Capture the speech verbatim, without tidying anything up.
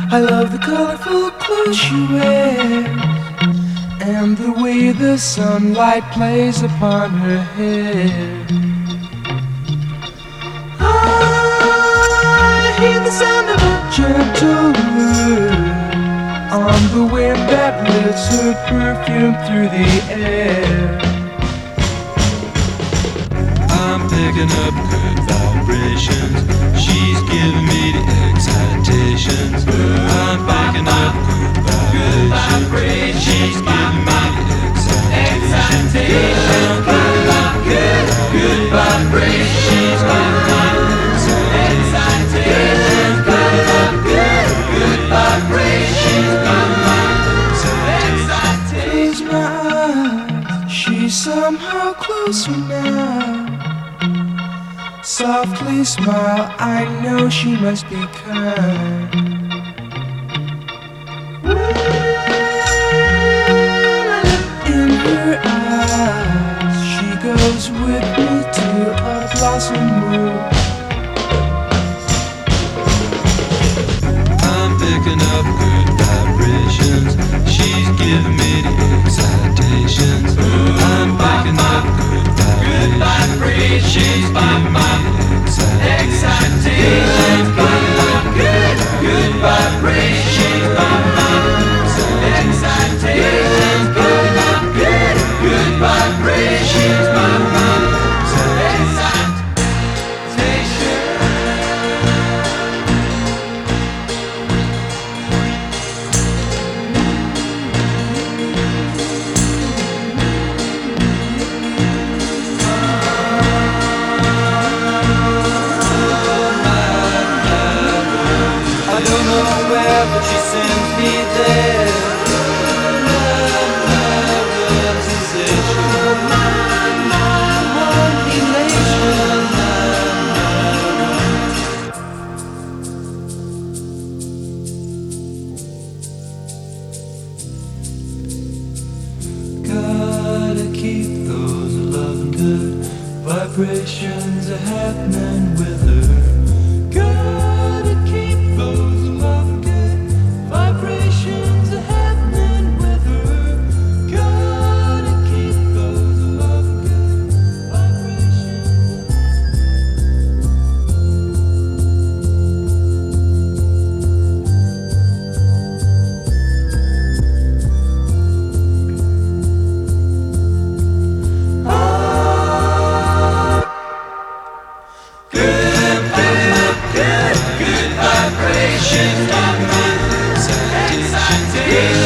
I love the colorful clothes she wears and the way the sunlight plays upon her hair. I hear the sound of a gentle word on the wind that lifts her perfume through the air. I'm picking up good vibrations. She's giving me the excitations. I'm picking up good vibrations. She's giving me the excitations. I'm picking up good, good vibrations. She's giving me the excitations. Picking up good, good vibrations. She's giving me the excitations. Close my eyes, she's somehow closer now. Softly smile, I know she must be kind. In her eyes, she goes with me to a blossom room. I'm picking up good vibrations. She's giving me the excitations. I'm picking up good vibrations. She's giving me the excitations. Picking up good, good vibrations. She's giving me the excitations. Picking up good, good vibrations. She's giving me the excitations. But she sends me there. My, my realization. My, my one elation. Gotta keep those loving good vibrations a happening with her. Gotta keep those loving good vibrations are happening with her. Gotta keep those love good vibrations. Ah, good, good, good, good vibrations. Excitations.